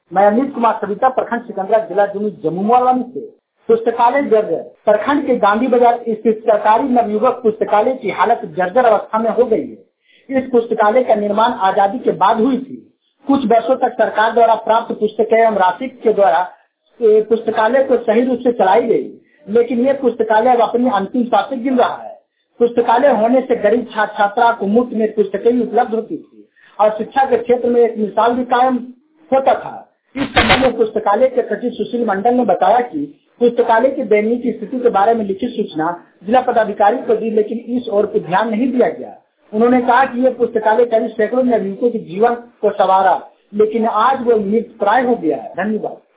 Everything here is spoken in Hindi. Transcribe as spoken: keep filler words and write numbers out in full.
मैं अमित कुमार सविता, प्रखंड सिकंदरा, जिला जमुई जमुई से। पुस्तकालय जर्जर। प्रखंड के गांधी बाजार स्थित सरकारी नवयुवक पुस्तकालय की हालत जर्जर अवस्था में हो गई है। इस पुस्तकालय का निर्माण आजादी के बाद हुई थी। कुछ वर्षों तक सरकार द्वारा प्राप्त पुस्तकें एवं राशि के द्वारा पुस्तकालय को सही रूप से चलाई गई, लेकिन ये पुस्तकालय अब अपनी अंतिम सांसें गिन रहा है। पुस्तकालय होने से गरीब छात्र छात्रा को मुफ्त में पुस्तकें उपलब्ध होती थी और शिक्षा के क्षेत्र में एक मिसाल भी कायम होता था। इस संबंध में पुस्तकालय के सचिव सुशील मंडल ने बताया कि पुस्तकालय की दयनीय की स्थिति के बारे में लिखित सूचना जिला पदाधिकारी को दी, लेकिन इस ओर पर ध्यान नहीं दिया गया। उन्होंने कहा कि ये पुस्तकालय करीब सैकड़ों नवयुवकों के जीवन को संवारा, लेकिन आज वो मृत प्राय हो गया है। धन्यवाद।